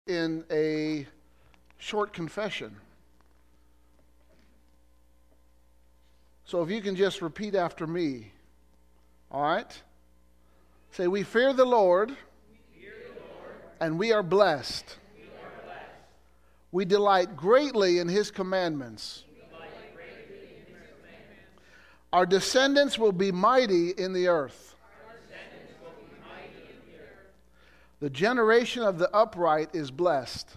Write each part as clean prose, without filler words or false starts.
in a short confession. So if you can just repeat after me, all right? Say, we fear the Lord, and we are blessed. We delight greatly in His commandments. Our descendants will be mighty in the earth. The generation of the upright is blessed.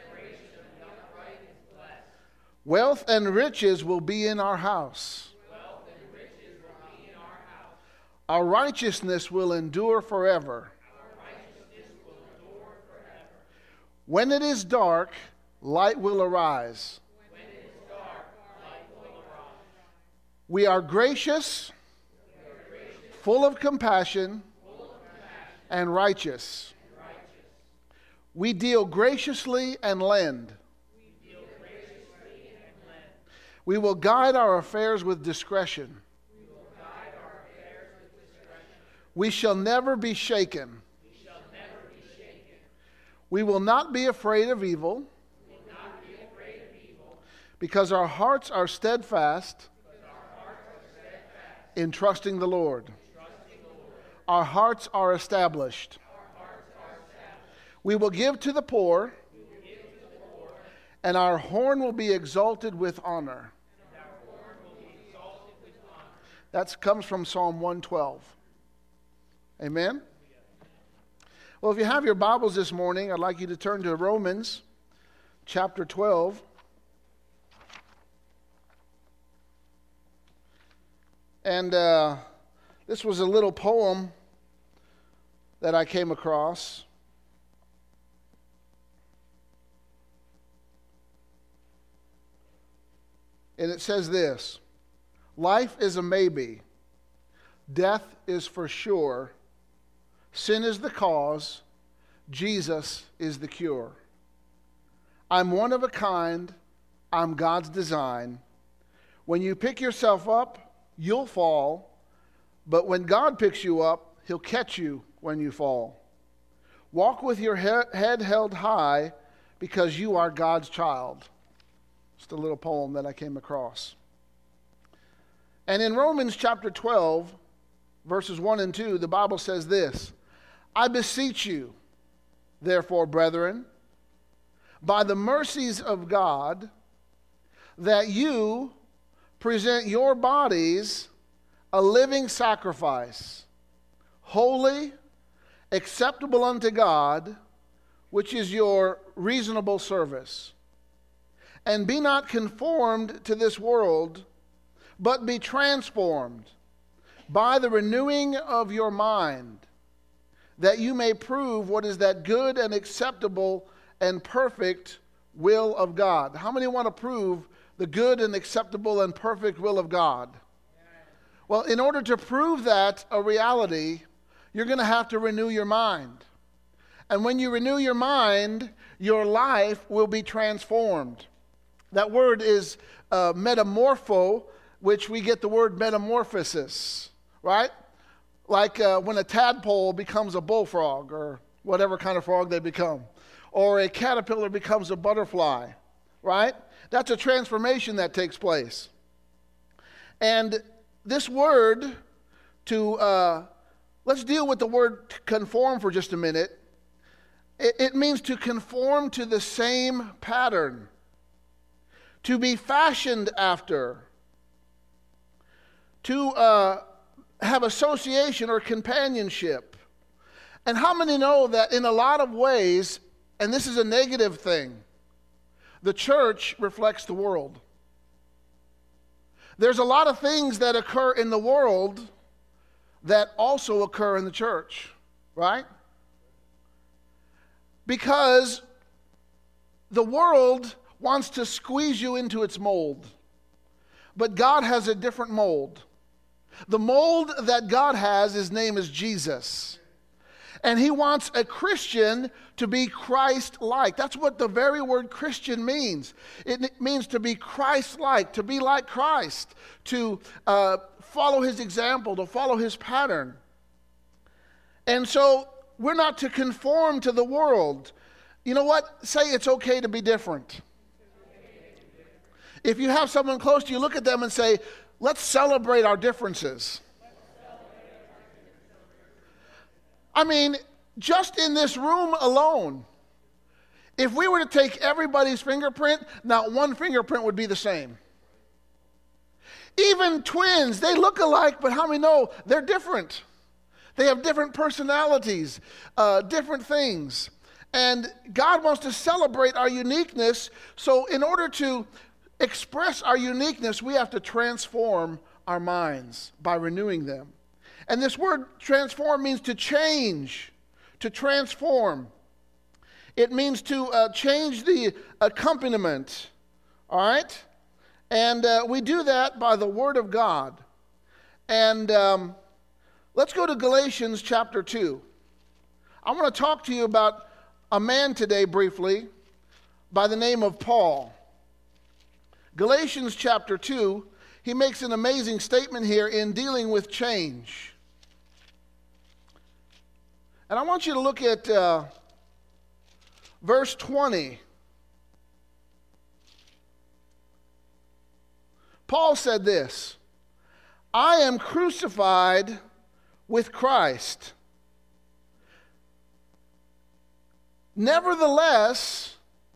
Wealth and riches will be in our house. Our righteousness will endure forever. When it is dark, light will arise. We are gracious, full of compassion, and righteous. We deal graciously and lend. We will guide our affairs with discretion. We shall never be shaken. We will not be afraid of evil, because our hearts are steadfast in trusting the Lord. Our hearts are established. We will give to the poor, and our horn will be exalted with honor. That comes from Psalm 112. Amen? Well, if you have your Bibles this morning, I'd like you to turn to Romans chapter 12. And this was a little poem that I came across. And it says this: life is a maybe, death is for sure, sin is the cause, Jesus is the cure. I'm one of a kind, I'm God's design. When you pick yourself up, you'll fall, but when God picks you up, He'll catch you when you fall. Walk with your head held high, because you are God's child. Just a little poem that I came across. And in Romans chapter 12, verses 1 and 2, the Bible says this: I beseech you, therefore, brethren, by the mercies of God, that you present your bodies a living sacrifice, holy, acceptable unto God, which is your reasonable service. And be not conformed to this world, but be transformed by the renewing of your mind, that you may prove what is that good and acceptable and perfect will of God. How many want to prove the good and acceptable and perfect will of God? Well, in order to prove that a reality, you're going to have to renew your mind. And when you renew your mind, your life will be transformed. That word is metamorpho, which we get the word metamorphosis, right? Like when a tadpole becomes a bullfrog, or whatever kind of frog they become. Or a caterpillar becomes a butterfly, right? That's a transformation that takes place. And this word let's deal with the word conform for just a minute. It means to conform to the same pattern, to be fashioned after, to have association or companionship. And how many know that in a lot of ways, and this is a negative thing, the church reflects the world. There's a lot of things that occur in the world that also occur in the church, right? Because the world wants to squeeze you into its mold. But God has a different mold. The mold that God has, His name is Jesus. And He wants a Christian to be Christ-like. That's what the very word Christian means. It means to be Christ-like, to be like Christ, to follow His example, to follow His pattern. And so we're not to conform to the world. You know what? Say it's okay to be different. If you have someone close to you, look at them and say, let's celebrate our differences. I mean, just in this room alone, if we were to take everybody's fingerprint, not one fingerprint would be the same. Even twins, they look alike, but how many know they're different? They have different personalities, different things. And God wants to celebrate our uniqueness. So in order to express our uniqueness, we have to transform our minds by renewing them. And this word transform means to change, to transform. It means to change the accompaniment, all right? And we do that by the Word of God. And let's go to Galatians chapter 2. I want to talk to you about a man today briefly by the name of Paul. Galatians chapter 2, he makes an amazing statement here in dealing with change. And I want you to look at verse 20. Paul said this, I am crucified with Christ. Nevertheless,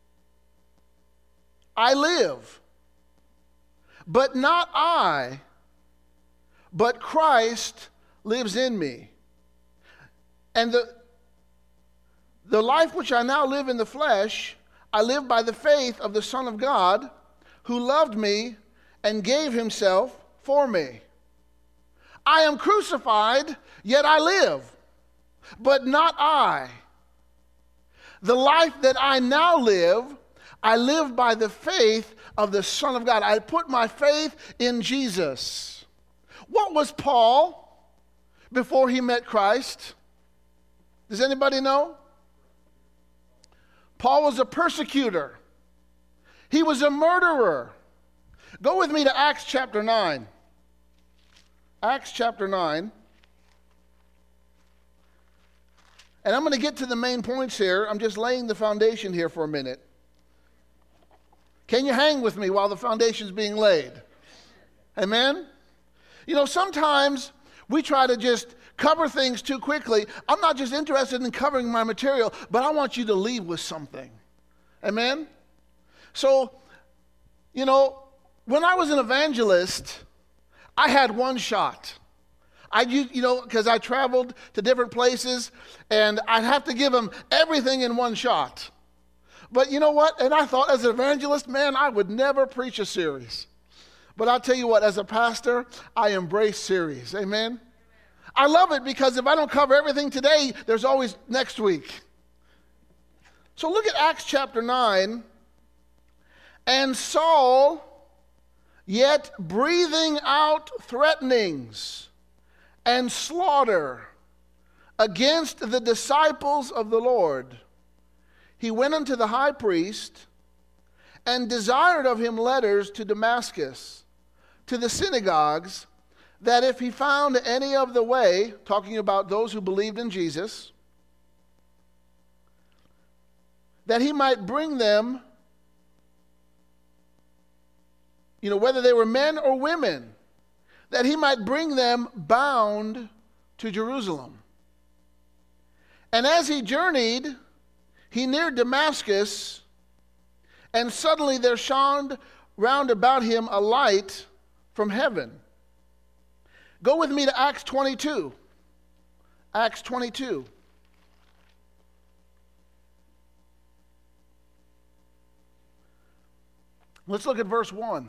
I live. But not I, but Christ lives in me. And the life which I now live in the flesh, I live by the faith of the Son of God, who loved me and gave himself for me. I am crucified, yet I live, but not I. The life that I now live, I live by the faith of the Son of God. I put my faith in Jesus. What was Paul before he met Christ? Does anybody know? Paul was a persecutor. He was a murderer. Go with me to Acts chapter 9. Acts chapter 9. And I'm going to get to the main points here. I'm just laying the foundation here for a minute. Can you hang with me while the foundation's being laid? Amen? You know, sometimes we try to just cover things too quickly. I'm not just interested in covering my material, but I want you to leave with something. Amen? So, you know, when I was an evangelist, I had one shot. Because I traveled to different places, and I'd have to give them everything in one shot. But you know what? And I thought, as an evangelist, man, I would never preach a series. But I'll tell you what, as a pastor, I embrace series. Amen? I love it because if I don't cover everything today, there's always next week. So look at Acts chapter 9. And Saul, yet breathing out threatenings and slaughter against the disciples of the Lord, he went unto the high priest and desired of him letters to Damascus, to the synagogues, that if he found any of the way, talking about those who believed in Jesus, that he might bring them, whether they were men or women, that he might bring them bound to Jerusalem. And as he journeyed, he neared Damascus, and suddenly there shone round about him a light from heaven. Go with me to Acts 22. Acts 22. Let's look at verse 1.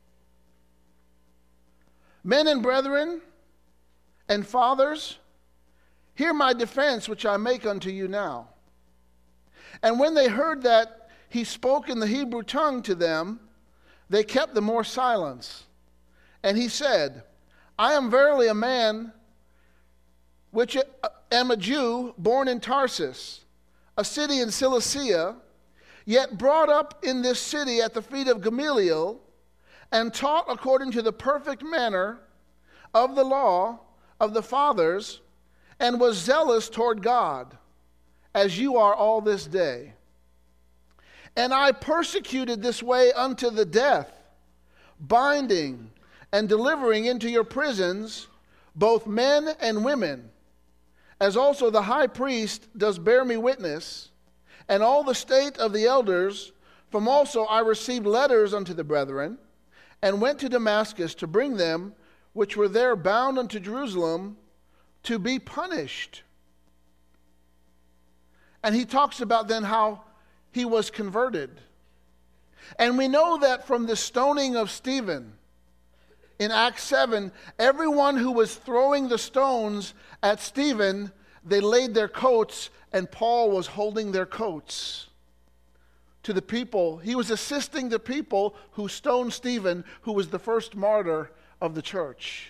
Men and brethren and fathers, hear my defense which I make unto you now. And when they heard that he spoke in the Hebrew tongue to them, they kept the more silence. And he said, I am verily a man which am a Jew, born in Tarsus, a city in Cilicia, yet brought up in this city at the feet of Gamaliel, and taught according to the perfect manner of the law of the fathers, and was zealous toward God, as you are all this day. And I persecuted this way unto the death, binding and delivering into your prisons both men and women, as also the high priest does bear me witness, and all the state of the elders. From also I received letters unto the brethren, and went to Damascus to bring them which were there bound unto Jerusalem to be punished. And he talks about then how he was converted. And we know that from the stoning of Stephen in Acts 7, everyone who was throwing the stones at Stephen, they laid their coats, and Paul was holding their coats to the people. He was assisting the people who stoned Stephen, who was the first martyr of the church.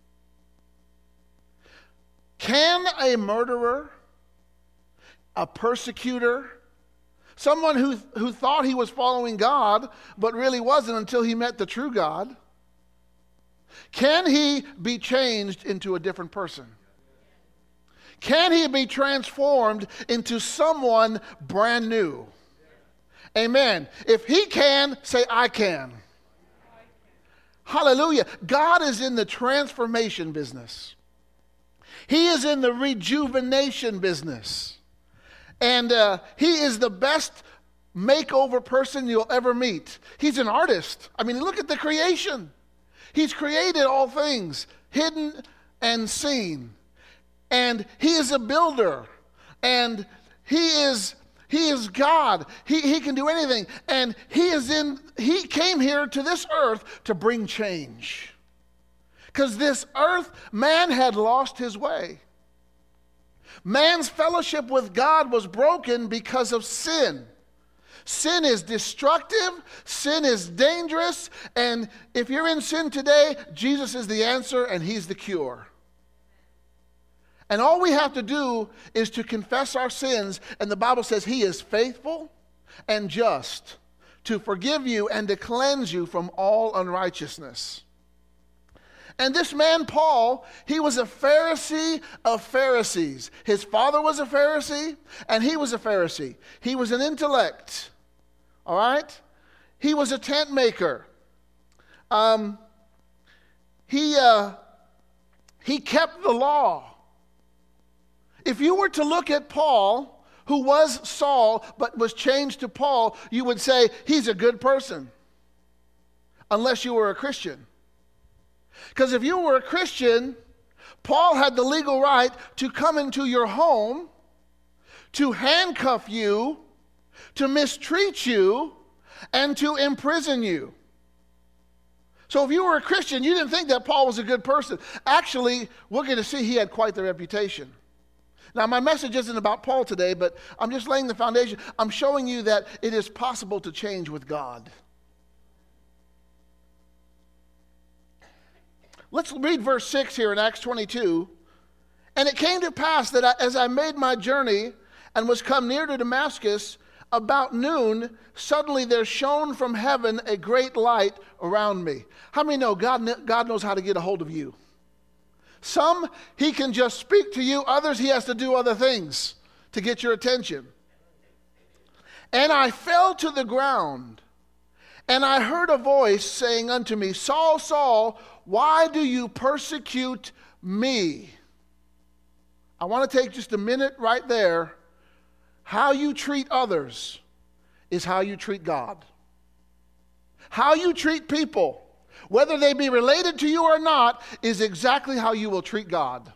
Can a murderer, a persecutor, someone who thought he was following God but really wasn't until he met the true God, can he be changed into a different person? Can he be transformed into someone brand new? Amen. If he can, say, I can. Hallelujah. God is in the transformation business. He is in the rejuvenation business. And he is the best makeover person you'll ever meet. He's an artist. I mean, look at the creation. He's created all things, hidden and seen. And he is a builder. And he is God. He can do anything. And he came here to this earth to bring change. Because this earth, man had lost his way. Man's fellowship with God was broken because of sin. Sin is destructive. Sin is dangerous. And if you're in sin today, Jesus is the answer and he's the cure. And all we have to do is to confess our sins. And the Bible says he is faithful and just to forgive you and to cleanse you from all unrighteousness. And this man, Paul, he was a Pharisee of Pharisees. His father was a Pharisee, and he was a Pharisee. He was an intellect, all right? He was a tent maker. He kept the law. If you were to look at Paul, who was Saul but was changed to Paul, you would say he's a good person, unless you were a Christian. Because if you were a Christian, Paul had the legal right to come into your home, to handcuff you, to mistreat you, and to imprison you. So if you were a Christian, you didn't think that Paul was a good person. Actually, we're going to see he had quite the reputation. Now, my message isn't about Paul today, but I'm just laying the foundation. I'm showing you that it is possible to change with God. Let's read verse 6 here in Acts 22. And it came to pass that as I made my journey and was come near to Damascus, about noon, suddenly there shone from heaven a great light around me. How many know God knows how to get a hold of you? Some, he can just speak to you. Others, he has to do other things to get your attention. And I fell to the ground, and I heard a voice saying unto me, Saul, Saul, why do you persecute me? I want to take just a minute right there. How you treat others is how you treat God. How you treat people, whether they be related to you or not, is exactly how you will treat God.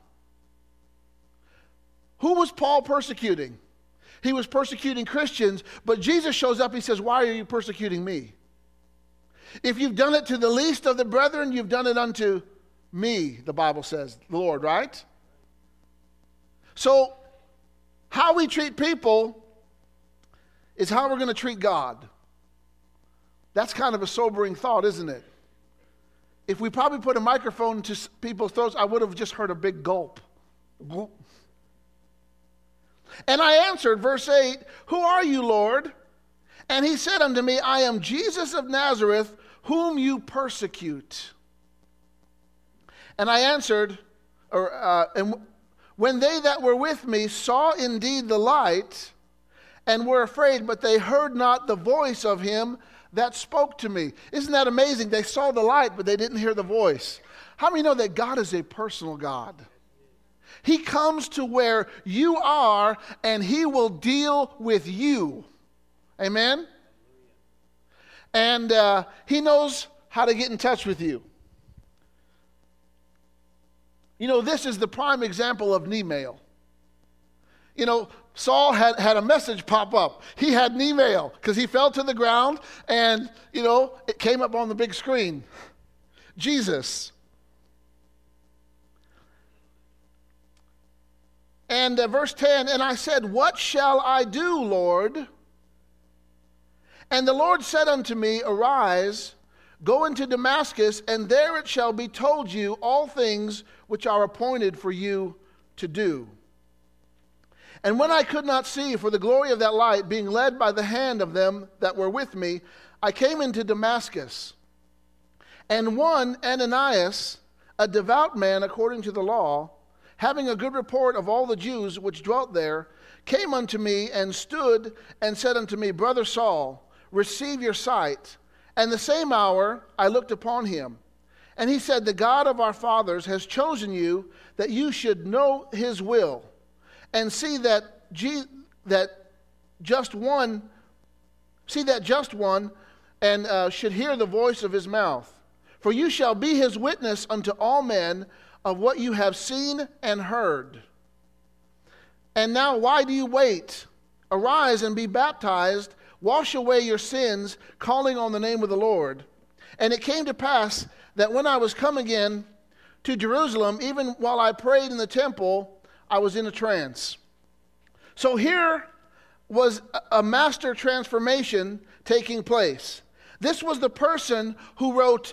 Who was Paul persecuting? He was persecuting Christians, but Jesus shows up, he says, why are you persecuting me? If you've done it to the least of the brethren, you've done it unto me, the Bible says, the Lord, right? So, how we treat people is how we're going to treat God. That's kind of a sobering thought, isn't it? If we probably put a microphone to people's throats, I would have just heard a big gulp. And I answered, verse 8, who are you, Lord? And he said unto me, I am Jesus of Nazareth, whom you persecute. And I answered, and when they that were with me saw indeed the light, and were afraid, but they heard not the voice of him that spoke to me. Isn't that amazing? They saw the light, but they didn't hear the voice. How many know that God is a personal God? He comes to where you are, and he will deal with you. Amen? And he knows how to get in touch with you. You know, this is the prime example of knee mail. You know, Saul had a message pop up. He had an email because he fell to the ground and, you know, it came up on the big screen. Jesus. And verse 10, and I said, what shall I do, Lord? And the Lord said unto me, arise, go into Damascus, and there it shall be told you all things which are appointed for you to do. And when I could not see for the glory of that light, being led by the hand of them that were with me, I came into Damascus. And one, Ananias, a devout man according to the law, having a good report of all the Jews which dwelt there, came unto me and stood and said unto me, Brother Saul, receive your sight. And the same hour I looked upon him. And he said, the God of our fathers has chosen you that you should know his will, and see that just one, and should hear the voice of his mouth. For you shall be his witness unto all men of what you have seen and heard. And now why do you wait? Arise and be baptized, wash away your sins, calling on the name of the Lord. And it came to pass that when I was come again to Jerusalem, even while I prayed in the temple, I was in a trance. So here was a master transformation taking place. This was the person who wrote,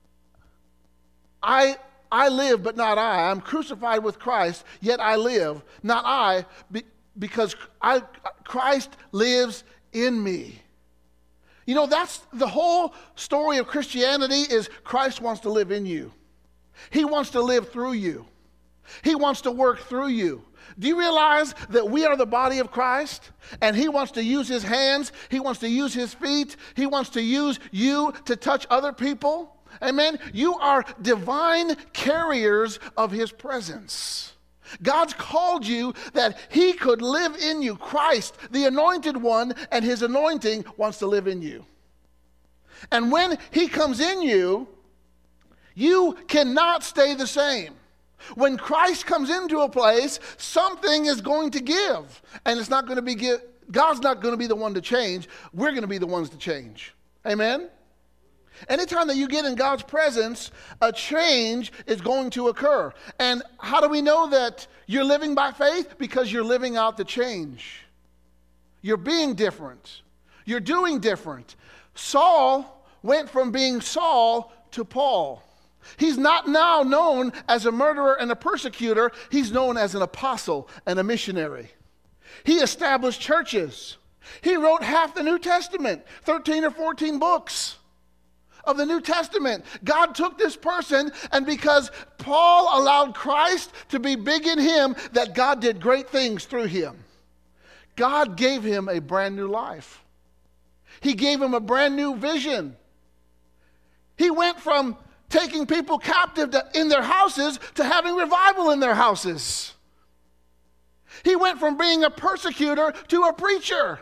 I live, but not I. I'm crucified with Christ, yet I live, not I, because Christ lives in me. You know, that's the whole story of Christianity, is Christ wants to live in you. He wants to live through you. He wants to work through you. Do you realize that we are the body of Christ? And he wants to use his hands. He wants to use his feet. He wants to use you to touch other people. Amen? You are divine carriers of his presence. God's called you that he could live in you. Christ, the anointed one, and his anointing wants to live in you. And when he comes in you, you cannot stay the same. When Christ comes into a place, something is going to give. And it's not going to be God's not going to be the one to change. We're going to be the ones to change. Amen? Anytime that you get in God's presence, a change is going to occur. And how do we know that you're living by faith? Because you're living out the change. You're being different. You're doing different. Saul went from being Saul to Paul. He's not now known as a murderer and a persecutor. He's known as an apostle and a missionary. He established churches. He wrote half the New Testament, 13 or 14 books of the New Testament. God took this person, and because Paul allowed Christ to be big in him, that God did great things through him. God gave him a brand new life. He gave him a brand new vision. He went from taking people captive in their houses to having revival in their houses. He went from being a persecutor to a preacher.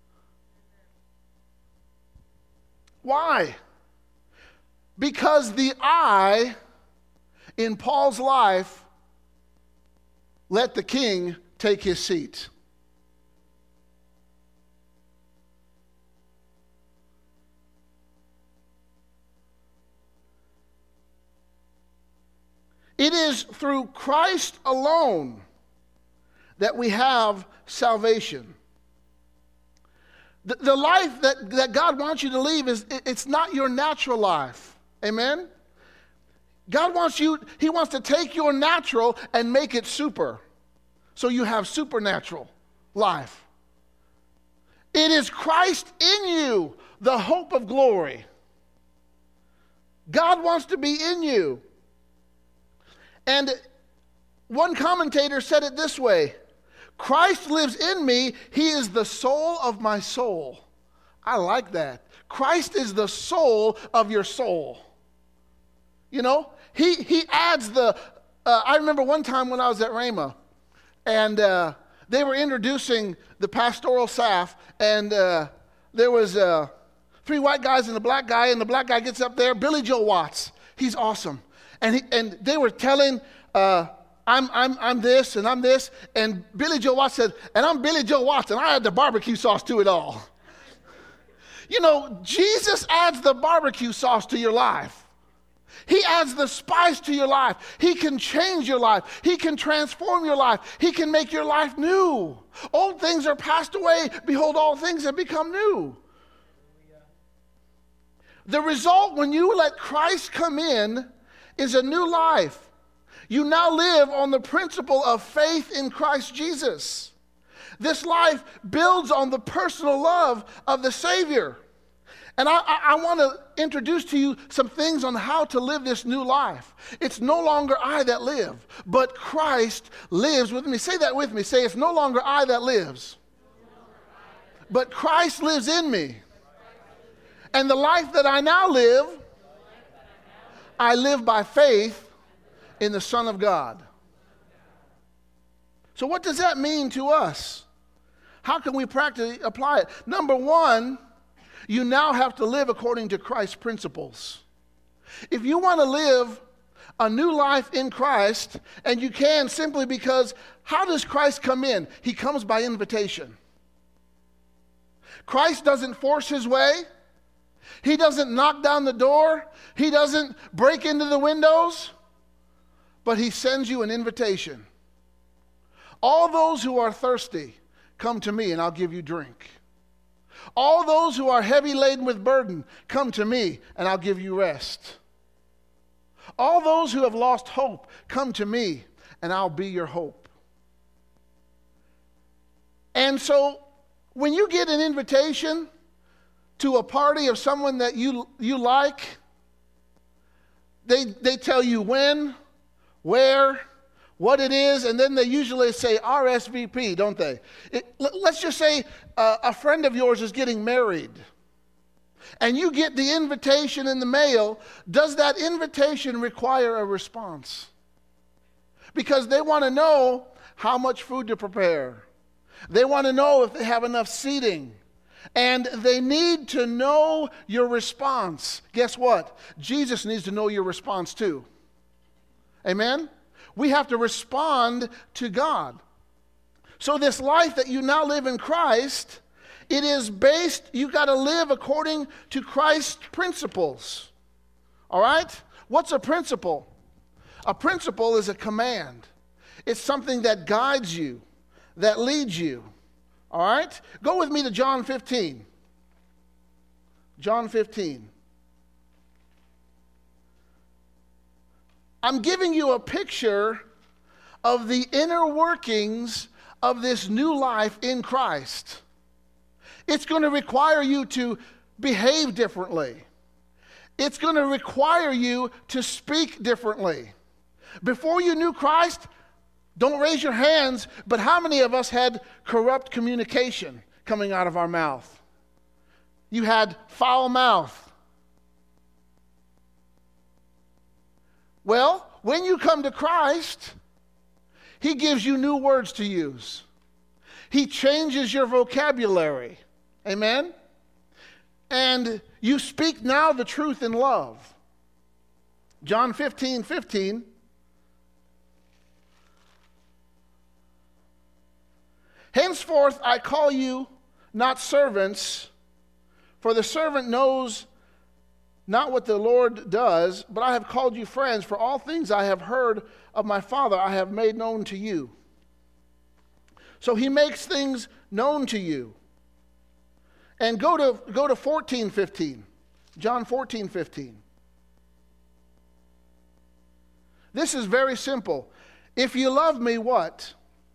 Why? Because the I in Paul's life let the king take his seat. It is through Christ alone that we have salvation. The life that God wants you to live it's not your natural life. Amen? God wants he wants to take your natural and make it super. So you have supernatural life. It is Christ in you, the hope of glory. God wants to be in you. And one commentator said it this way: Christ lives in me. He is the soul of my soul. I like that. Christ is the soul of your soul. You know, he adds the, I remember one time when I was at Rhema, and they were introducing the pastoral staff, and there was 3 white guys and a black guy, and the black guy gets up there, Billy Joe Watts. He's awesome. And they were telling, I'm this and I'm this, and Billy Joe Watts said, and I'm Billy Joe Watts, and I add the barbecue sauce to it all. You know, Jesus adds the barbecue sauce to your life. He adds the spice to your life. He can change your life. He can transform your life. He can make your life new. Old things are passed away. Behold, all things have become new. The result when you let Christ come in is a new life. You now live on the principle of faith in Christ Jesus. This life builds on the personal love of the Savior. And I want to introduce to you some things on how to live this new life. It's no longer I that live, but Christ lives with me. Say that with me. Say, it's no longer I that lives, but Christ lives in me. And the life that I now live, I live by faith in the Son of God. So what does that mean to us? How can we practically apply it? Number one, you now have to live according to Christ's principles. If you want to live a new life in Christ, and you can simply because, how does Christ come in? He comes by invitation. Christ doesn't force his way. He doesn't knock down the door. He doesn't break into the windows. But he sends you an invitation. All those who are thirsty, come to me and I'll give you drink. All those who are heavy laden with burden, come to me and I'll give you rest. All those who have lost hope, come to me and I'll be your hope. And so when you get an invitation to a party of someone that you like, they tell you when, where, what it is, and then they usually say RSVP, don't they? Let's just say a friend of yours is getting married, and you get the invitation in the mail. Does that invitation require a response? Because they want to know how much food to prepare. They want to know if they have enough seating. And they need to know your response. Guess what? Jesus needs to know your response too. Amen? We have to respond to God. So this life that you now live in Christ, it is based, you got to live according to Christ's principles. All right? What's a principle? A principle is a command. It's something that guides you, that leads you. All right? Go with me to John 15. John 15. I'm giving you a picture of the inner workings of this new life in Christ. It's going to require you to behave differently. It's going to require you to speak differently. Before you knew Christ, don't raise your hands, but how many of us had corrupt communication coming out of our mouth? You had foul mouth. Well, when you come to Christ, he gives you new words to use. He changes your vocabulary. Amen? And you speak now the truth in love. John 15:15. Henceforth I call you not servants, for the servant knows not what the Lord does, but I have called you friends, for all things I have heard of my Father I have made known to you. So he makes things known to you. And go to 14:15. John 14:15. This is very simple. If you love me, what?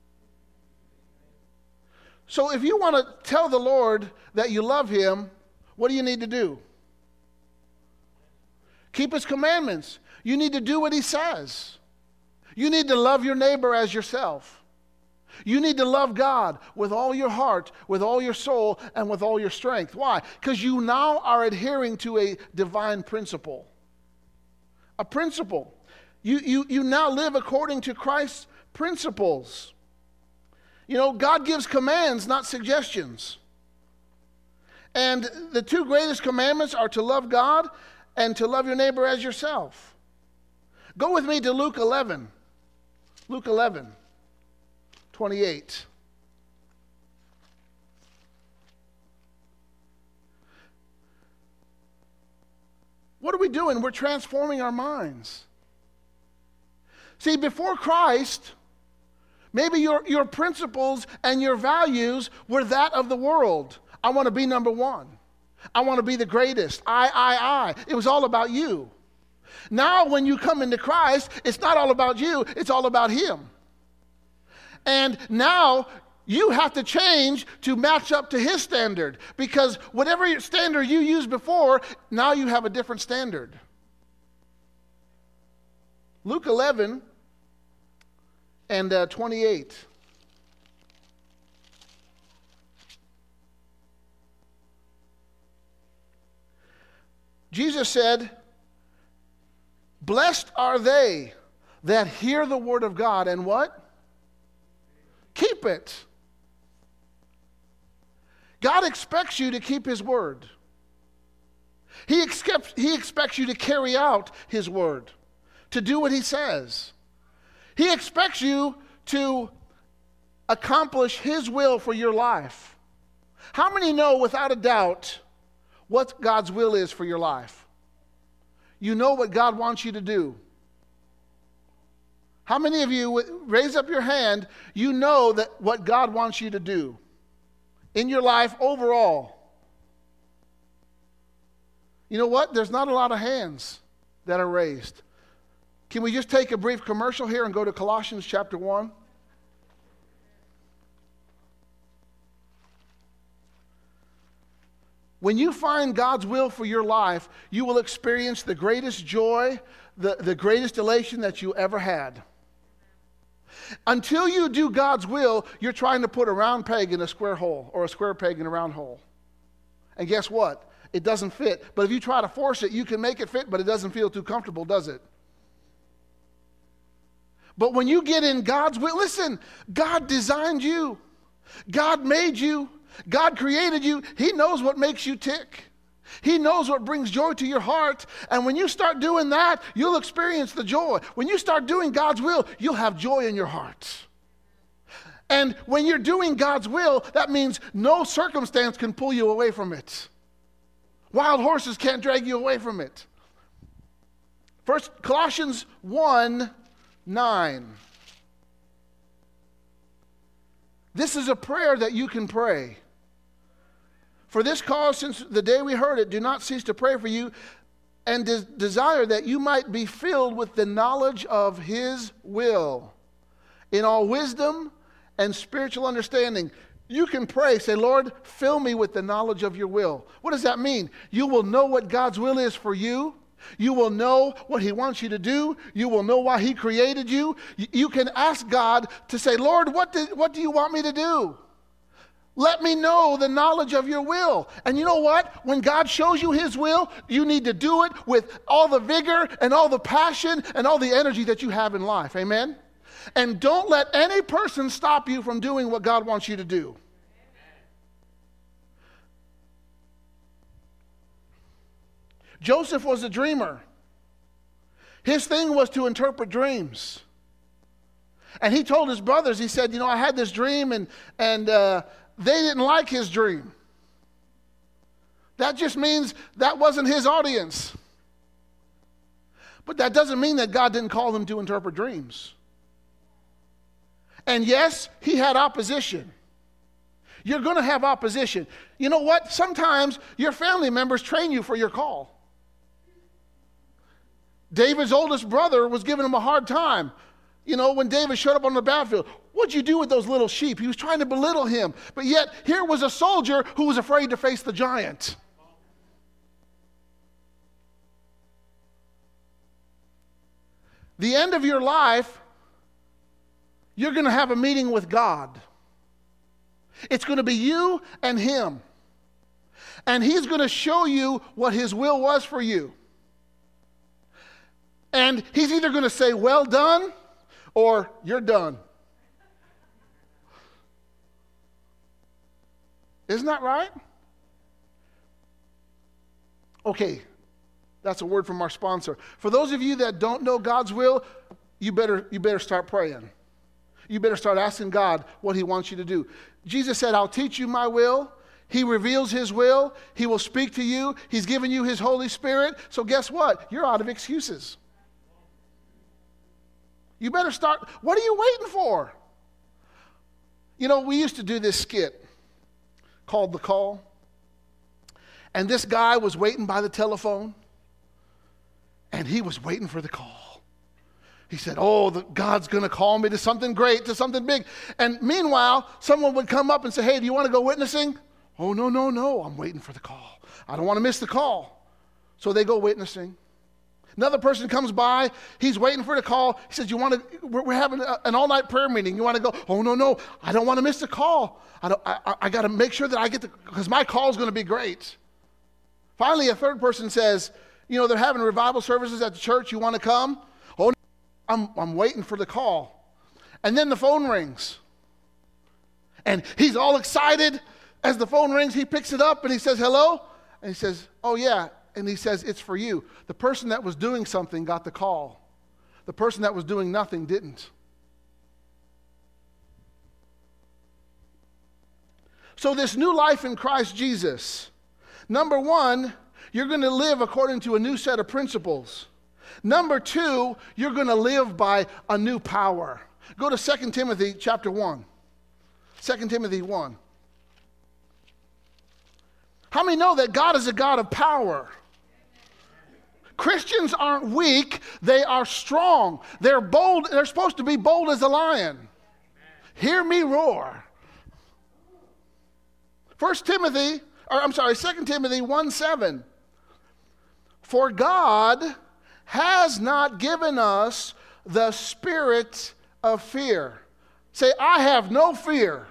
So if you want to tell the Lord that you love him, what do you need to do? Keep his commandments. You need to do what he says. You need to love your neighbor as yourself. You need to love God with all your heart, with all your soul, and with all your strength. Why? Because you now are adhering to a divine principle. A principle. You now live according to Christ's principles. You know, God gives commands, not suggestions. And the two greatest commandments are to love God and to love your neighbor as yourself. Go with me to Luke 11. Luke 11, 28. What are we doing? We're transforming our minds. See, before Christ, maybe your principles and your values were that of the world. I want to be number one. I want to be the greatest. I. It was all about you. Now, when you come into Christ, it's not all about you, it's all about Him. And now, you have to change to match up to His standard. Because whatever standard you used before, now you have a different standard. Luke 11 and 28. Jesus said, "Blessed are they that hear the word of God and" what? Keep it. God expects you to keep His word. He expects you to carry out His word, to do what He says. He expects you to accomplish His will for your life. How many know without a doubt what God's will is for your life? You know what God wants you to do. How many of you, raise up your hand, you know that what God wants you to do in your life overall? You know what? There's not a lot of hands that are raised. Can we just take a brief commercial here and go to Colossians chapter 1? When you find God's will for your life, you will experience the greatest joy, the greatest elation that you ever had. Until you do God's will, you're trying to put a round peg in a square hole, or a square peg in a round hole. And guess what? It doesn't fit. But if you try to force it, you can make it fit, but it doesn't feel too comfortable, does it? But when you get in God's will, listen, God designed you. God made you. God created you. He knows what makes you tick. He knows what brings joy to your heart. And when you start doing that, you'll experience the joy. When you start doing God's will, you'll have joy in your heart. And when you're doing God's will, that means no circumstance can pull you away from it. Wild horses can't drag you away from it. First, Colossians 1:9. This is a prayer that you can pray. For this cause, since the day we heard it, do not cease to pray for you and desire that you might be filled with the knowledge of His will in all wisdom and spiritual understanding. You can pray, say, Lord, fill me with the knowledge of your will. What does that mean? You will know what God's will is for you. You will know what He wants you to do. You will know why He created you. You can ask God to say, Lord, what do you want me to do? Let me know the knowledge of your will. And you know what? When God shows you His will, you need to do it with all the vigor and all the passion and all the energy that you have in life. Amen? And don't let any person stop you from doing what God wants you to do. Joseph was a dreamer. His thing was to interpret dreams. And he told his brothers, he said, I had this dream and they didn't like his dream. That just means that wasn't his audience. But that doesn't mean that God didn't call them to interpret dreams. And yes, he had opposition. You're going to have opposition. You know what? Sometimes your family members train you for your call. David's oldest brother was giving him a hard time. When David showed up on the battlefield, what'd you do with those little sheep? He was trying to belittle him. But yet, here was a soldier who was afraid to face the giant. The end of your life you're going to have a meeting with God. It's going to be you and him. And he's going to show you what his will was for you. And he's either going to say, well done, or you're done. Isn't that right? Okay, that's a word from our sponsor. For those of you that don't know God's will, you better start praying. You better start asking God what he wants you to do. Jesus said, I'll teach you my will. He reveals his will. He will speak to you. He's given you his Holy Spirit. So guess what? You're out of excuses. You better start. What are you waiting for? You know, we used to do this skit called The Call. And this guy was waiting by the telephone. And he was waiting for the call. He said, God's going to call me to something great, to something big. And meanwhile, someone would come up and say, hey, do you want to go witnessing? Oh, no, I'm waiting for the call. I don't want to miss the call. So they go witnessing. Another person comes by. He's waiting for the call. He says, we're having an all-night prayer meeting. You want to go? Oh, no, I don't want to miss the call. I got to make sure that I get because my call is going to be great. Finally, a third person says, they're having revival services at the church. You want to come? Oh, no, I'm waiting for the call. And then the phone rings. And he's all excited. As the phone rings, he picks it up and he says, hello? And he says, oh, yeah. And he says, it's for you. The person that was doing something got the call. The person that was doing nothing didn't. So this new life in Christ Jesus, number one, you're going to live according to a new set of principles. Number two, you're going to live by a new power. Go to 2 Timothy chapter 1. 2 Timothy 1. How many know that God is a God of power? Christians aren't weak, they are strong. They're bold, they're supposed to be bold as a lion. Hear me roar. 2 Timothy 1:7. For God has not given us the spirit of fear. Say, I have no fear.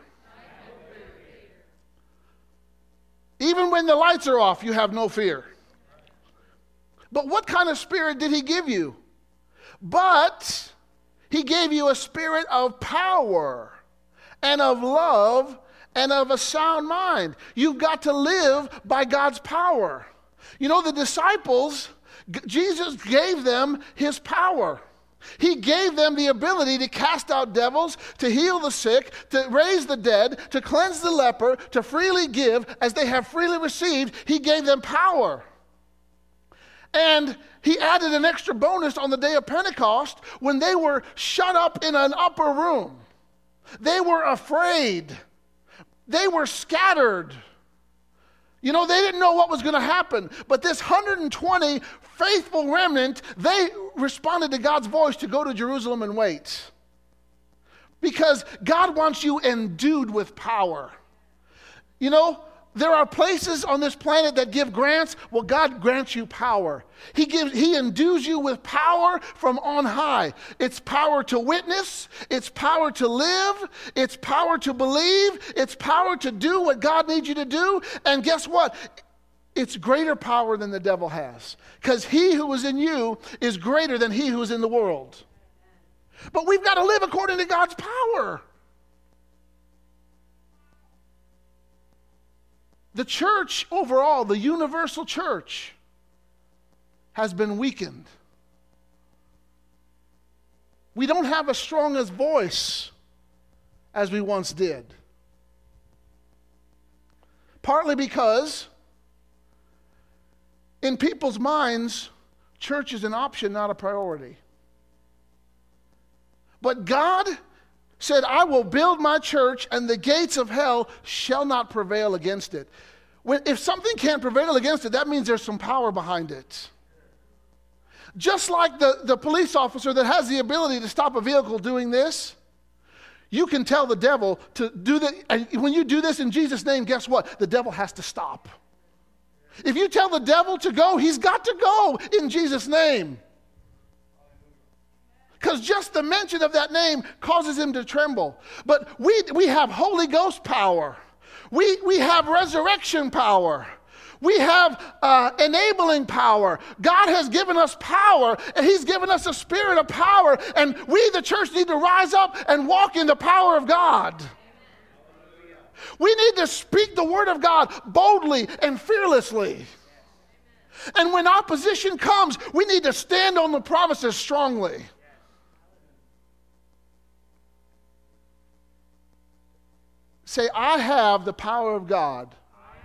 Even when the lights are off, you have no fear. But what kind of spirit did he give you? But he gave you a spirit of power and of love and of a sound mind. You've got to live by God's power. The disciples, Jesus gave them his power. He gave them the ability to cast out devils, to heal the sick, to raise the dead, to cleanse the leper, to freely give as they have freely received. He gave them power. And he added an extra bonus on the day of Pentecost when they were shut up in an upper room. They were afraid. They were scattered. They didn't know what was going to happen. But this 120 faithful remnant, they responded to God's voice to go to Jerusalem and wait. Because God wants you endued with power. There are places on this planet that give grants. Well, God grants you power. He endues you with power from on high. It's power to witness. It's power to live. It's power to believe. It's power to do what God needs you to do. And guess what? It's greater power than the devil has. Because he who is in you is greater than he who is in the world. But we've got to live according to God's power. The church overall, the universal church, has been weakened. We don't have as strong a voice as we once did. Partly because in people's minds, church is an option, not a priority. But God said, I will build my church and the gates of hell shall not prevail against it. If something can't prevail against it, that means there's some power behind it. Just like the police officer that has the ability to stop a vehicle doing this, you can tell the devil to do that. And when you do this in Jesus' name, guess what? The devil has to stop. If you tell the devil to go, he's got to go in Jesus' name. because just the mention of that name causes him to tremble. But we have Holy Ghost power. We have resurrection power. We have enabling power. God has given us power, and he's given us a spirit of power, and we, the church, need to rise up and walk in the power of God. We need to speak the word of God boldly and fearlessly. And when opposition comes, we need to stand on the promises strongly. Say, I have the power of God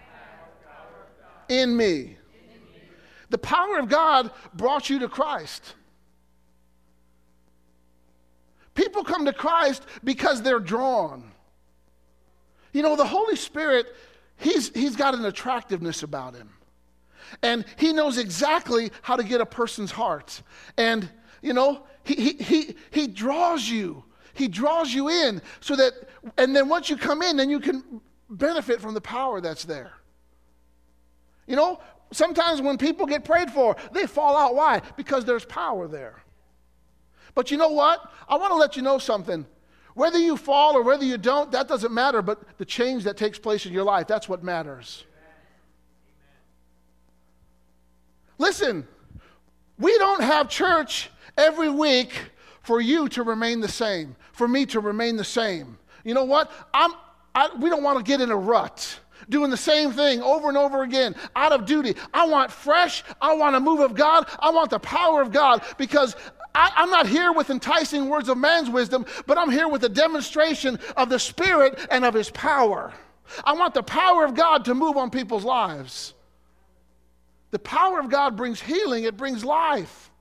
in me. The power of God brought you to Christ. People come to Christ because they're drawn. You know, the Holy Spirit, he's got an attractiveness about him. And he knows exactly how to get a person's heart. And, you know, he draws you. He draws you in so that, and then once you come in, then you can benefit from the power that's there. You know, sometimes when people get prayed for, they fall out. Why? Because there's power there. But you know what? I want to let you know something. Whether you fall or whether you don't, that doesn't matter, but the change that takes place in your life, that's what matters. Listen, we don't have church every week for you to remain the same, for me to remain the same. You know what? We don't want to get in a rut, doing the same thing over and over again, out of duty. I want fresh, I want a move of God, I want the power of God, because I'm not here with enticing words of man's wisdom, but I'm here with a demonstration of the Spirit and of his power. I want the power of God to move on people's lives. The power of God brings healing. It brings life.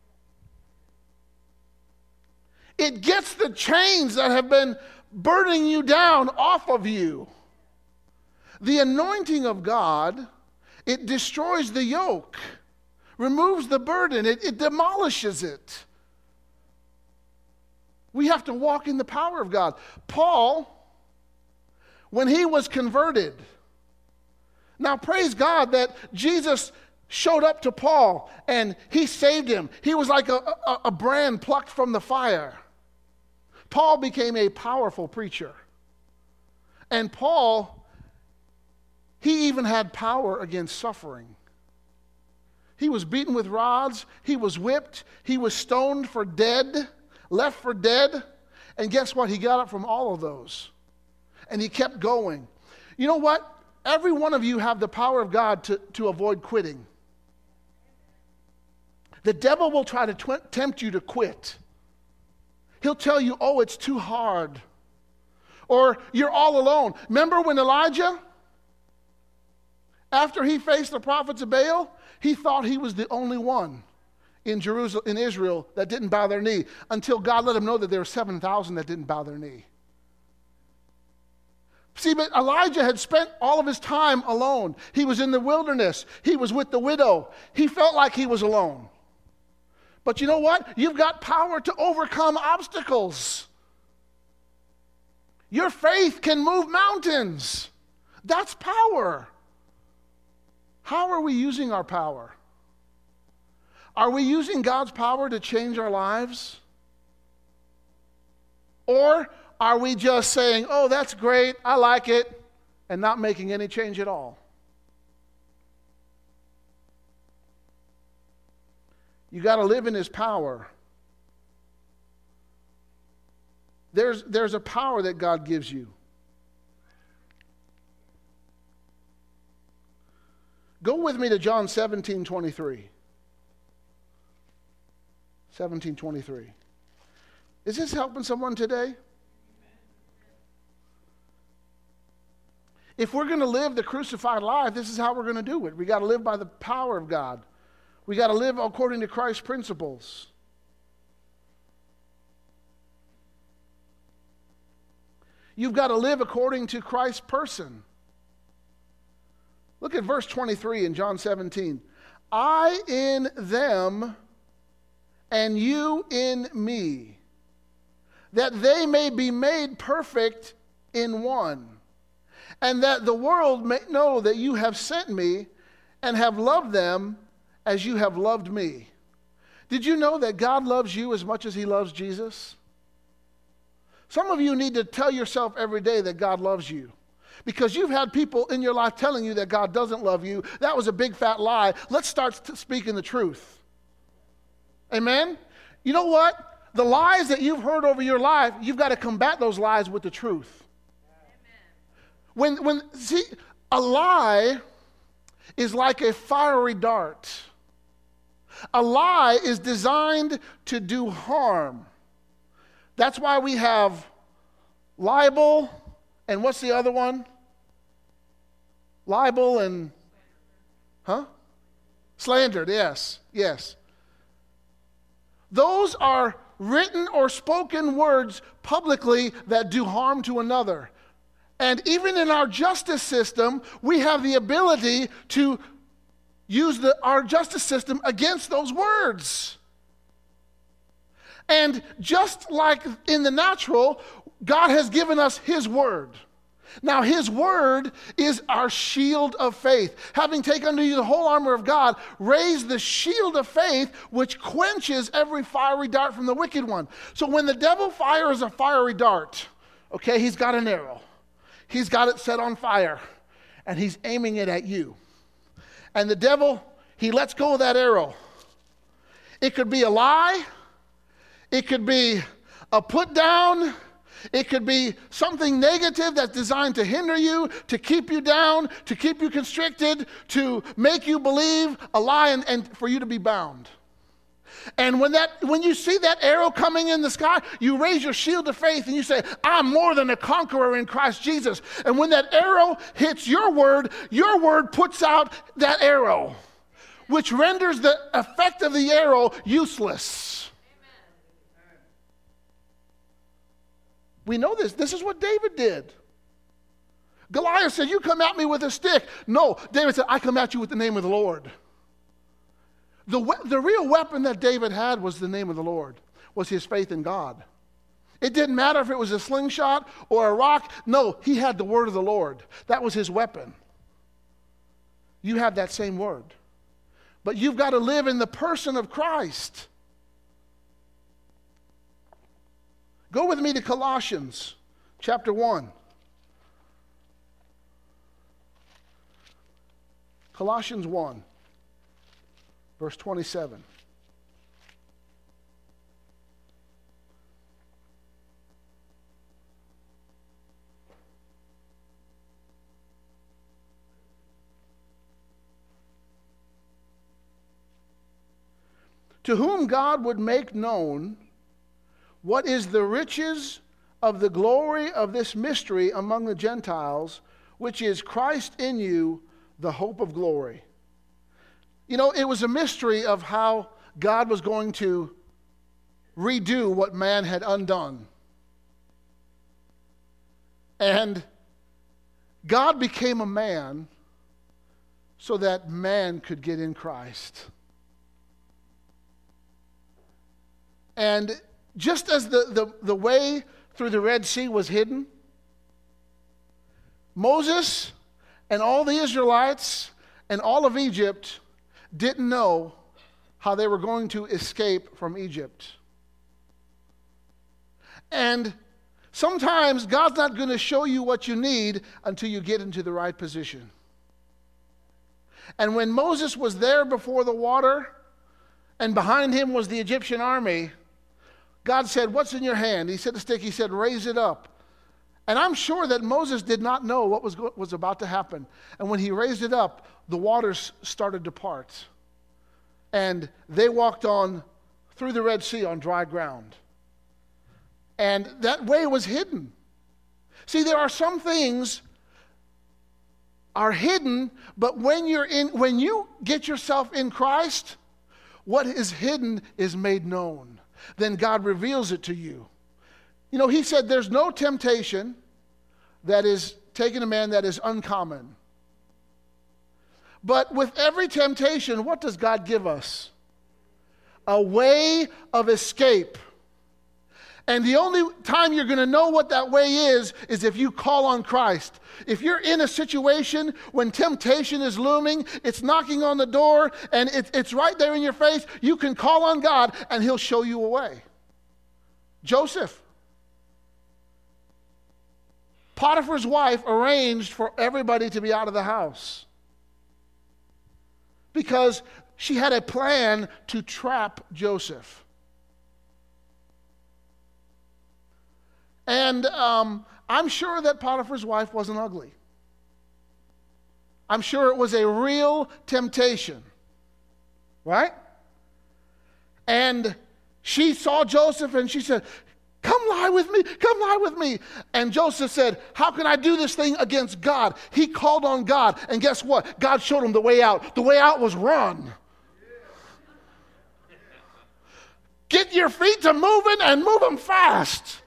It gets the chains that have been burdening you down off of you. The anointing of God, it destroys the yoke, removes the burden, it demolishes it. We have to walk in the power of God. Paul, when he was converted, now praise God that Jesus showed up to Paul and he saved him. He was like a brand plucked from the fire. Paul became a powerful preacher. And Paul, he even had power against suffering. He was beaten with rods, he was whipped, he was stoned for dead, left for dead. And guess what? He got up from all of those. And he kept going. You know what? Every one of you have the power of God to avoid quitting. The devil will try to tempt you to quit. He'll tell you, oh, it's too hard. Or you're all alone. Remember when Elijah, after he faced the prophets of Baal, he thought he was the only one in Israel that didn't bow their knee, until God let him know that there were 7,000 that didn't bow their knee. See, but Elijah had spent all of his time alone. He was in the wilderness. He was with the widow. He felt like he was alone. But you know what? You've got power to overcome obstacles. Your faith can move mountains. That's power. How are we using our power? Are we using God's power to change our lives? Or are we just saying, oh, that's great, I like it, and not making any change at all? You got to live in his power. There's a power that God gives you. Go with me to John 17:23. 17:23. Is this helping someone today? If we're going to live the crucified life, this is how we're going to do it. We got to live by the power of God. We got to live according to Christ's principles. You've got to live according to Christ's person. Look at verse 23 in John 17. I in them and you in me, that they may be made perfect in one, and that the world may know that you have sent me and have loved them as you have loved me. Did you know that God loves you as much as he loves Jesus? Some of you need to tell yourself every day that God loves you. Because you've had people in your life telling you that God doesn't love you. That was a big fat lie. Let's start speaking the truth. Amen? You know what? The lies that you've heard over your life, you've got to combat those lies with the truth. See, a lie is like a fiery dart. A lie is designed to do harm. That's why we have libel, and what's the other one? Libel and, slander, yes. Those are written or spoken words publicly that do harm to another. And even in our justice system, we have the ability to use our justice system against those words. And just like in the natural, God has given us his word. Now, his word is our shield of faith. Having taken unto you the whole armor of God, raise the shield of faith, which quenches every fiery dart from the wicked one. So when the devil fires a fiery dart, okay, he's got an arrow. He's got it set on fire, and he's aiming it at you. And the devil, he lets go of that arrow. It could be a lie. It could be a put down. It could be something negative that's designed to hinder you, to keep you down, to keep you constricted, to make you believe a lie and for you to be bound. And when you see that arrow coming in the sky, you raise your shield of faith and you say, I'm more than a conqueror in Christ Jesus. And when that arrow hits your word puts out that arrow, which renders the effect of the arrow useless. We know this. This is what David did. Goliath said, you come at me with a stick. No, David said, I come at you with the name of the Lord. The real weapon that David had was the name of the Lord, was his faith in God. It didn't matter if it was a slingshot or a rock. No, he had the word of the Lord. That was his weapon. You have that same word. But you've got to live in the person of Christ. Go with me to Colossians chapter 1. Colossians 1, verse 27. To whom God would make known what is the riches of the glory of this mystery among the Gentiles, which is Christ in you, the hope of glory. You know, it was a mystery of how God was going to redo what man had undone. And God became a man so that man could get in Christ. And just as the way through the Red Sea was hidden, Moses and all the Israelites and all of Egypt didn't know how they were going to escape from Egypt. And sometimes God's not going to show you what you need until you get into the right position. And when Moses was there before the water, and behind him was the Egyptian army, God said, what's in your hand? He said, a stick. He said, raise it up. And I'm sure that Moses did not know what was about to happen. And when he raised it up, the waters started to part. And they walked on through the Red Sea on dry ground. And that way was hidden. See, there are some things are hidden, but when you get yourself in Christ, what is hidden is made known. Then God reveals it to you. You know, he said there's no temptation that is taken to man that is uncommon. But with every temptation, what does God give us? A way of escape. And the only time you're going to know what that way is if you call on Christ. If you're in a situation when temptation is looming, it's knocking on the door, and it's right there in your face, you can call on God, and he'll show you a way. Joseph. Potiphar's wife arranged for everybody to be out of the house because she had a plan to trap Joseph. And I'm sure that Potiphar's wife wasn't ugly. I'm sure it was a real temptation. Right? And she saw Joseph and she said, "Come lie with me, come lie with me." And Joseph said, "How can I do this thing against God?" He called on God, and guess what? God showed him the way out. The way out was run. Get your feet to moving and move them fast.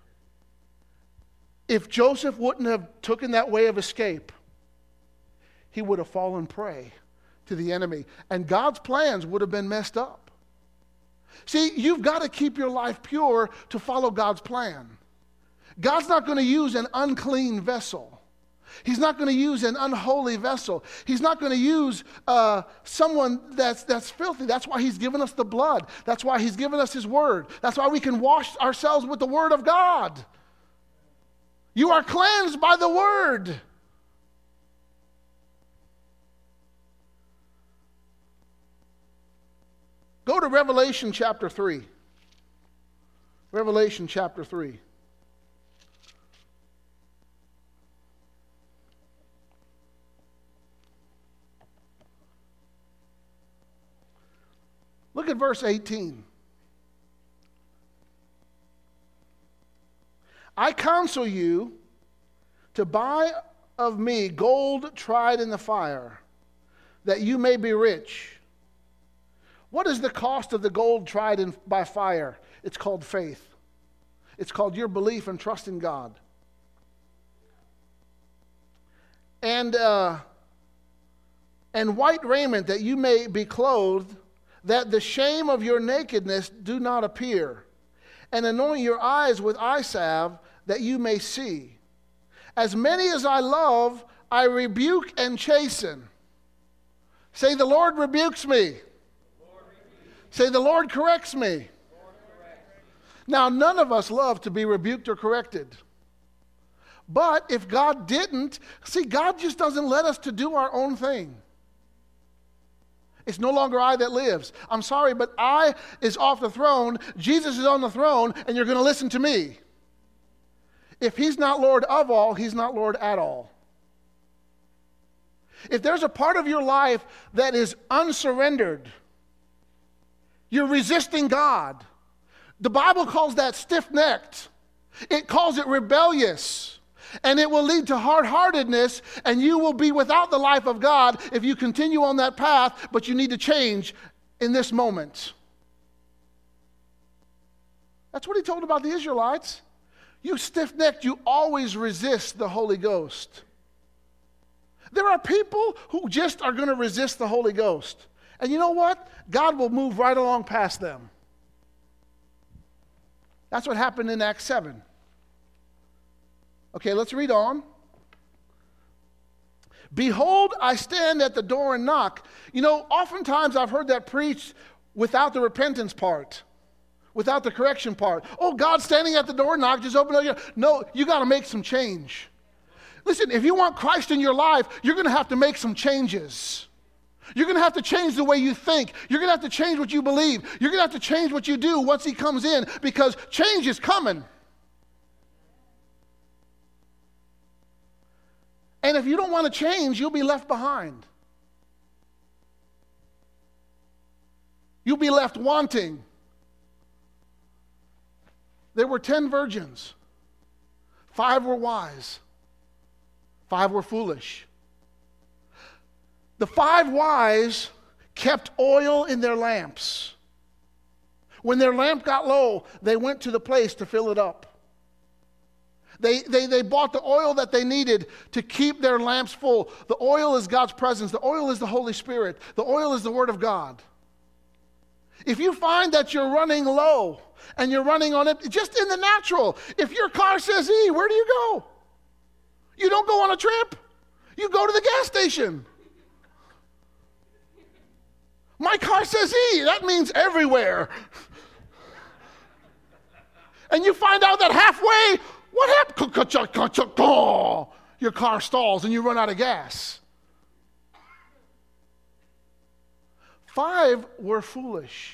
If Joseph wouldn't have taken that way of escape, he would have fallen prey to the enemy, and God's plans would have been messed up. See, you've got to keep your life pure to follow God's plan. God's not going to use an unclean vessel. He's not going to use an unholy vessel. He's not going to use someone that's filthy. That's why he's given us the blood. That's why he's given us his word. That's why we can wash ourselves with the word of God. You are cleansed by the word. Go to Revelation chapter 3. Revelation chapter 3. Look at verse 18. I counsel you to buy of me gold tried in the fire, that you may be rich. What is the cost of the gold tried by fire? It's called faith. It's called your belief and trust in God. And white raiment, that you may be clothed, that the shame of your nakedness do not appear. And anoint your eyes with eye salve, that you may see. As many as I love, I rebuke and chasten. Say, the Lord rebukes me. Say, the Lord corrects me. Now, none of us love to be rebuked or corrected. But if God didn't, see, God just doesn't let us to do our own thing. It's no longer I that lives. I'm sorry, but I is off the throne. Jesus is on the throne, and you're going to listen to me. If he's not Lord of all, he's not Lord at all. If there's a part of your life that is unsurrendered, you're resisting God. The Bible calls that stiff-necked. It calls it rebellious. And it will lead to hard-heartedness, and you will be without the life of God if you continue on that path, but you need to change in this moment. That's what he told about the Israelites. You stiff-necked, you always resist the Holy Ghost. There are people who just are going to resist the Holy Ghost. And you know what? God will move right along past them. That's what happened in Acts 7. Okay, let's read on. Behold, I stand at the door and knock. You know, oftentimes I've heard that preached without the repentance part, without the correction part. Oh, God's standing at the door and knock, just open up your... No, you got to make some change. Listen, if you want Christ in your life, you're going to have to make some changes. You're going to have to change the way you think. You're going to have to change what you believe. You're going to have to change what you do once he comes in, because change is coming. And if you don't want to change, you'll be left behind. You'll be left wanting. There were 10 virgins. 5 were wise. 5 were foolish. The 5 wise kept oil in their lamps. When their lamp got low, they went to the place to fill it up. They bought the oil that they needed to keep their lamps full. The oil is God's presence. The oil is the Holy Spirit. The oil is the Word of God. If you find that you're running low and you're running on it, just in the natural, if your car says E, where do you go? You don't go on a trip. You go to the gas station. My car says E. That means everywhere. And you find out that halfway, what happened? Your car stalls and you run out of gas. 5 were foolish.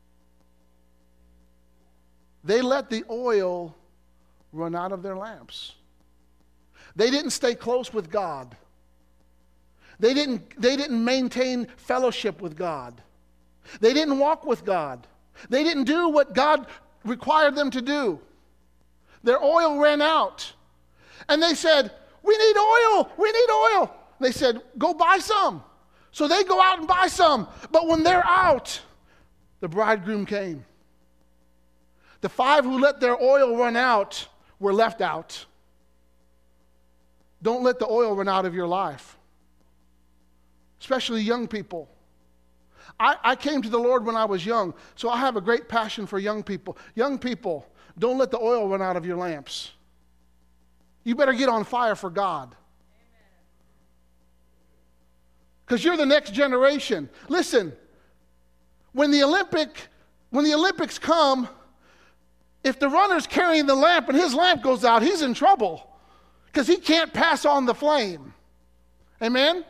They let the oil run out of their lamps. They didn't stay close with God. They didn't maintain fellowship with God. They didn't walk with God. They didn't do what God required them to do. Their oil ran out. And they said, we need oil. We need oil. They said, go buy some. So they go out and buy some. But when they're out, the bridegroom came. The 5 who let their oil run out were left out. Don't let the oil run out of your life. Especially young people. I came to the Lord when I was young, so I have a great passion for young people. Young people, don't let the oil run out of your lamps. You better get on fire for God. Because you're the next generation. Listen, when the Olympics come, if the runner's carrying the lamp and his lamp goes out, he's in trouble because he can't pass on the flame. Amen?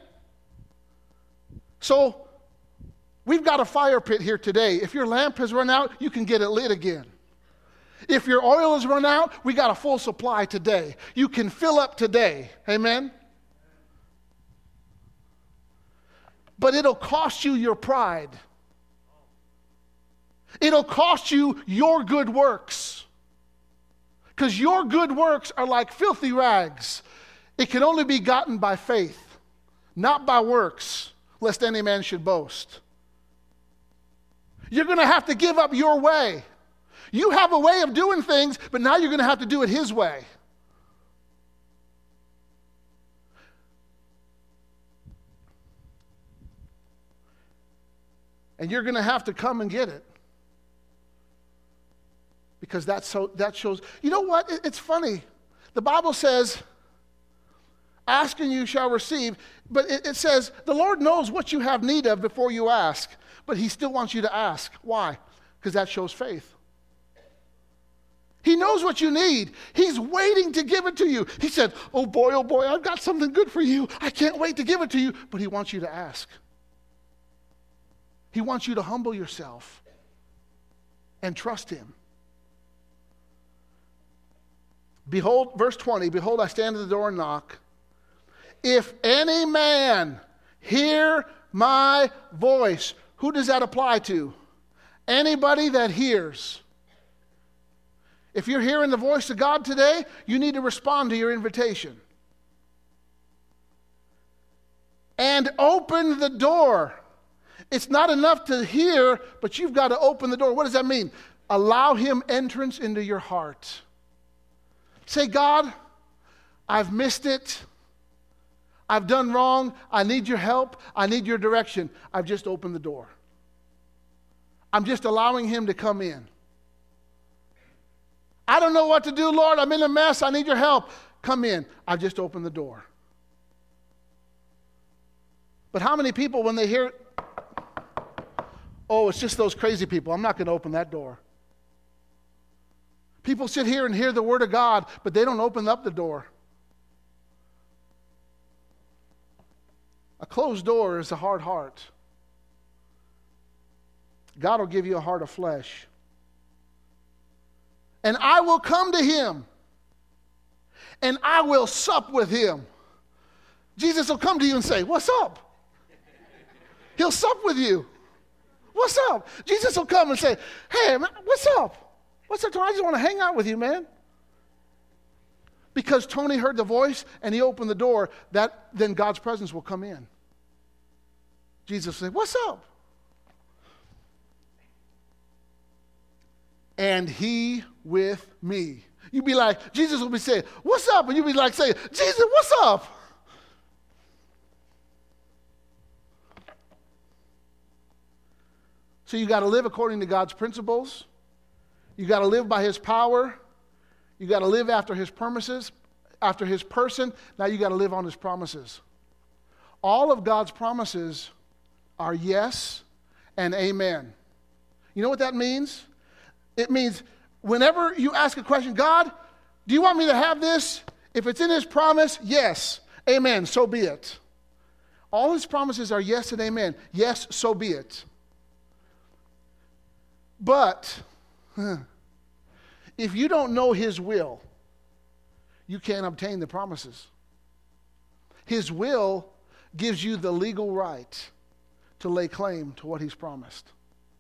So, we've got a fire pit here today. If your lamp has run out, you can get it lit again. If your oil has run out, we got a full supply today. You can fill up today. Amen? But it'll cost you your pride. It'll cost you your good works. Because your good works are like filthy rags. It can only be gotten by faith, not by works, lest any man should boast. You're going to have to give up your way. You have a way of doing things, but now you're going to have to do it His way. And you're going to have to come and get it. Because that shows, you know what? It's funny. The Bible says, ask and you shall receive. But it says, the Lord knows what you have need of before you ask. But He still wants you to ask. Why? Because that shows faith. He knows what you need. He's waiting to give it to you. He said, oh boy, I've got something good for you. I can't wait to give it to you. But He wants you to ask. He wants you to humble yourself and trust Him. Behold, verse 20, behold, I stand at the door and knock. If any man hear my voice, who does that apply to? Anybody that hears. If you're hearing the voice of God today, you need to respond to your invitation. And open the door. It's not enough to hear, but you've got to open the door. What does that mean? Allow Him entrance into your heart. Say, God, I've missed it. I've done wrong. I need your help. I need your direction. I've just opened the door. I'm just allowing Him to come in. I don't know what to do, Lord. I'm in a mess. I need your help. Come in. I've just opened the door. But how many people, when they hear, oh, it's just those crazy people, I'm not going to open that door. People sit here and hear the Word of God, but they don't open up the door. A closed door is a hard heart. God will give you a heart of flesh. And I will come to Him, and I will sup with Him. Jesus will come to you and say, what's up? He'll sup with you. What's up? Jesus will come and say, hey, man, what's up? What's up, Tony? I just want to hang out with you, man. Because Tony heard the voice and he opened the door, then God's presence will come in. Jesus will say, what's up? And He with me. You'd be like, Jesus will be saying, what's up? And you'd be like saying, Jesus, what's up? So you got to live according to God's principles. You got to live by his power. You got to live after his promises, after his person. Now you got to live on his promises. All of God's promises are yes and amen. You know what that means? It means whenever you ask a question, God, do you want me to have this? If it's in his promise, yes, amen, so be it. All his promises are yes and amen. Yes, so be it. But if you don't know his will, you can't obtain the promises. His will gives you the legal right to lay claim to what he's promised.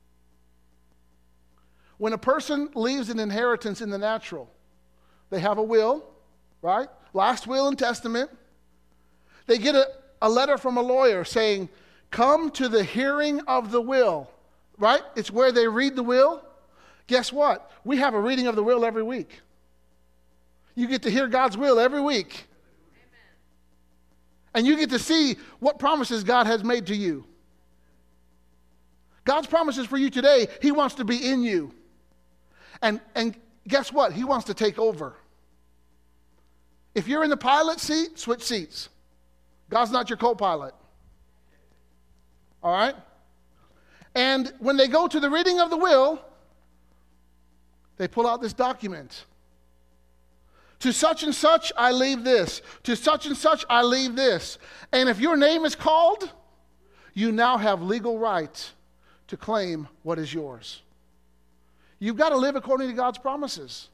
When a person leaves an inheritance in the natural, they have a will, right? Last will and testament. They get a letter from a lawyer saying, come to the hearing of the will, right? It's where they read the will. Guess what? We have a reading of the will every week. You get to hear God's will every week. Amen. And you get to see what promises God has made to you. God's promises for you today, he wants to be in you. And guess what? He wants to take over. If you're in the pilot seat, switch seats. God's not your co-pilot. All right? And when they go to the reading of the will, they pull out this document. To such and such, I leave this. To such and such, I leave this. And if your name is called, you now have legal right to claim what is yours. You've got to live according to God's promises.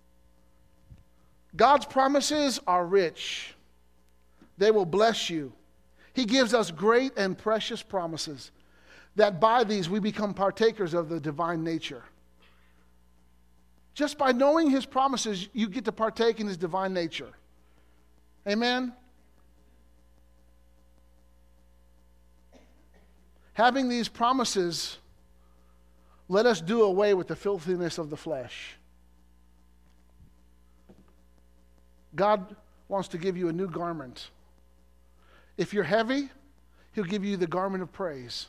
God's promises are rich. They will bless you. He gives us great and precious promises that by these we become partakers of the divine nature. Just by knowing his promises, you get to partake in his divine nature. Amen? Having these promises, let us do away with the filthiness of the flesh. God wants to give you a new garment. If you're heavy, he'll give you the garment of praise.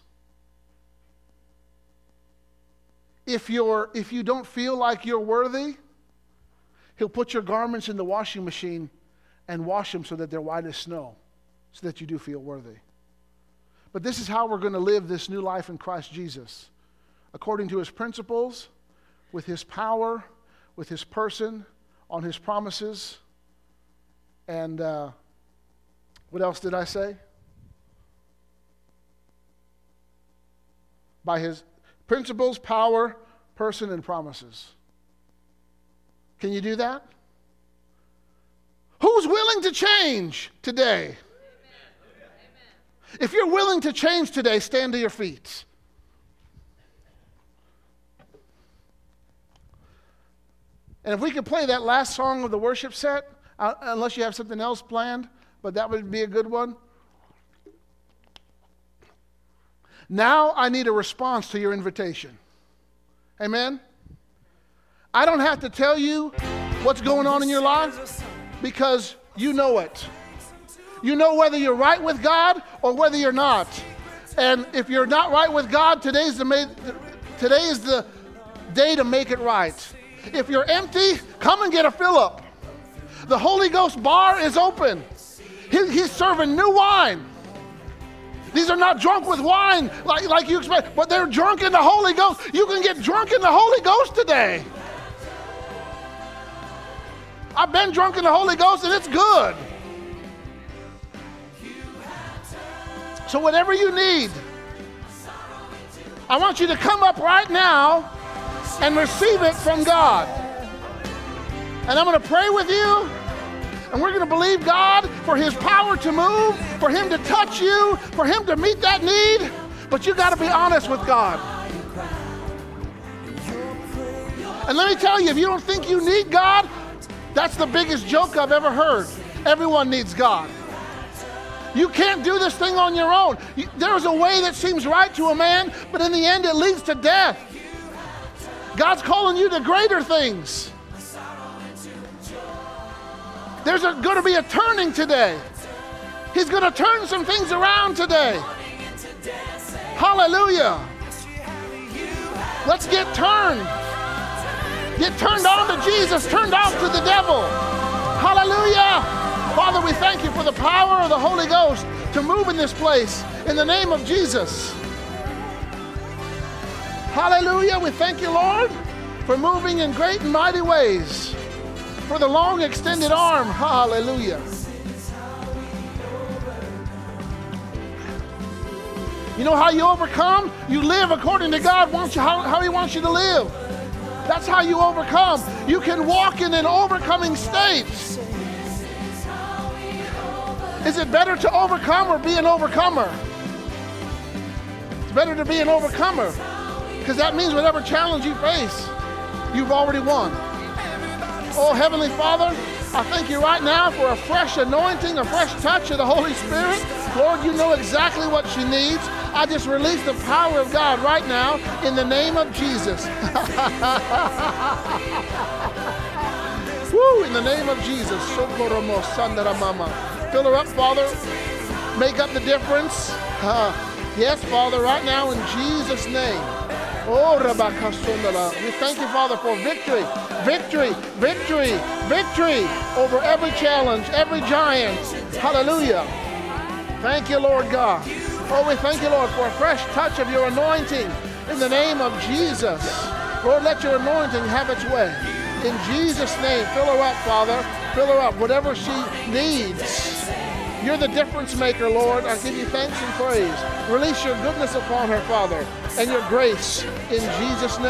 If you don't feel like you're worthy, he'll put your garments in the washing machine and wash them so that they're white as snow, so that you do feel worthy. But this is how we're going to live this new life in Christ Jesus, according to his principles, with his power, with his person, on his promises. And what else did I say? By his principles, power, person, and promises. Can you do that? Who's willing to change today? Amen. If you're willing to change today, stand to your feet. And if we could play that last song of the worship set, unless you have something else planned, but that would be a good one. Now I need a response to your invitation. Amen? I don't have to tell you what's going on in your life because you know it. You know whether you're right with God or whether you're not. And if you're not right with God, today is the day to make it right. If you're empty, come and get a fill-up. The Holy Ghost bar is open. He's serving new wine. These are not drunk with wine like you expect, but they're drunk in the Holy Ghost. You can get drunk in the Holy Ghost today. I've been drunk in the Holy Ghost and it's good. So whatever you need, I want you to come up right now and receive it from God. And I'm going to pray with you. And we're going to believe God for his power to move, for him to touch you, for him to meet that need. But you got to be honest with God. And let me tell you, if you don't think you need God, that's the biggest joke I've ever heard. Everyone needs God. You can't do this thing on your own. There's a way that seems right to a man, but in the end it leads to death. God's calling you to greater things. There's going to be a turning today. He's going to turn some things around today. Hallelujah. Let's get turned. Get turned on to Jesus, turned off to the devil. Hallelujah. Father, we thank you for the power of the Holy Ghost to move in this place in the name of Jesus. Hallelujah. We thank you, Lord, for moving in great and mighty ways, for the long extended arm. Hallelujah. You know how you overcome? You live according to God wants you, how He wants you to live. That's how you overcome. You can walk in an overcoming state. Is it better to overcome or be an overcomer? It's better to be an overcomer, because that means whatever challenge you face, you've already won. Oh, Heavenly Father, I thank you right now for a fresh anointing, a fresh touch of the Holy Spirit. Lord, you know exactly what she needs. I just release the power of God right now in the name of Jesus. Woo, in the name of Jesus. Fill her up, Father. Make up the difference. Yes, Father, right now in Jesus' name. Oh, we thank you, Father, for victory, victory, victory, victory over every challenge, every giant. Hallelujah. Thank you, Lord God. Oh, we thank you, Lord, for a fresh touch of your anointing in the name of Jesus. Lord, let your anointing have its way. In Jesus' name, fill her up, Father. Fill her up, whatever she needs. You're the difference maker, Lord. I give you thanks and praise. Release your goodness upon her, Father, and your grace in Jesus' name.